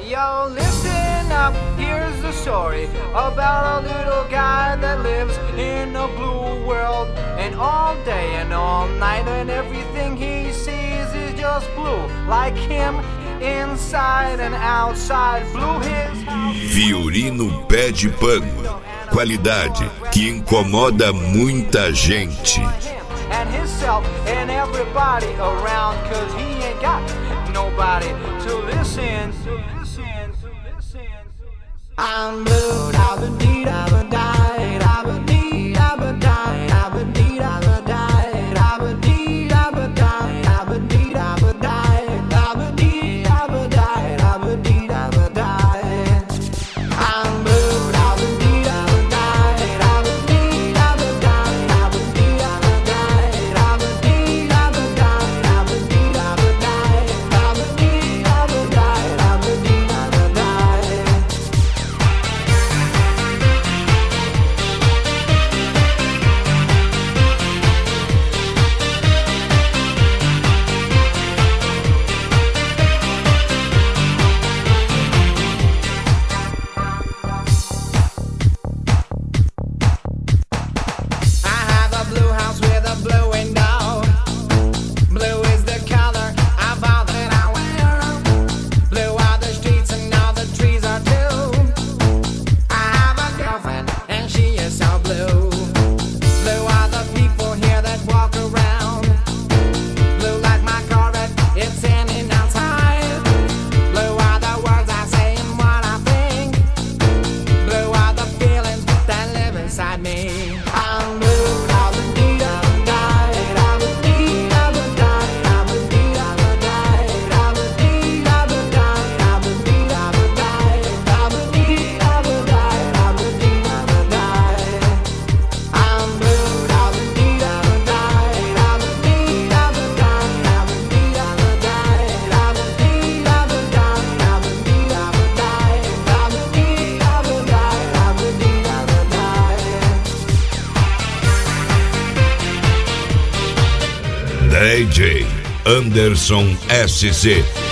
Yo, listen up, here's the story about a little guy that lives in a blue world. And all day and all night and everything he sees is just blue. Like him, inside and outside, blue his house. Violino Pé de Pano. Qualidade que incomoda muita gente. And himself and everybody around, cause he ain't got nobody to listen. I'm blue, I've been deed, I've been died, I've been deed, I've been died, I've been deed, I've been died, I've been deed, I've been died, I've been deed, I've been died, I've been deed, I've been died, I've been deed, I've been died. I'm blue, I've been deed, I've been died, I've been deed, I've been died, I've been deed, I've been died, I've been deed, I've been died, I've been deed, I've been died, I've been deed, I've been died, I've been deed, I've been died. DJ Anderson SC.